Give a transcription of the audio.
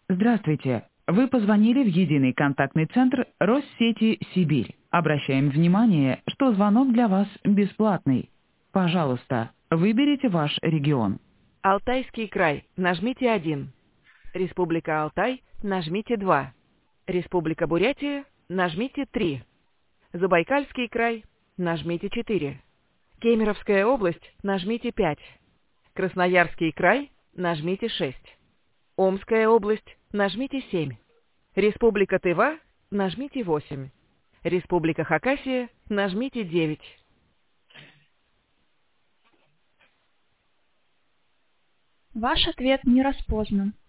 Здравствуйте. Вы позвонили в единый контактный центр Россети Сибирь. Обращаем внимание, что звонок для вас бесплатный. Пожалуйста, выберите ваш регион. Алтайский край. Нажмите 1. Республика Алтай. Нажмите 2. Республика Бурятия. Нажмите 3. Забайкальский край. Нажмите 4. Кемеровская область. Нажмите 5. Красноярский край. Нажмите 6. Омская область. Нажмите 7. Республика Тыва. Нажмите 8. Республика Хакасия. Нажмите 9. Ваш ответ не распознан.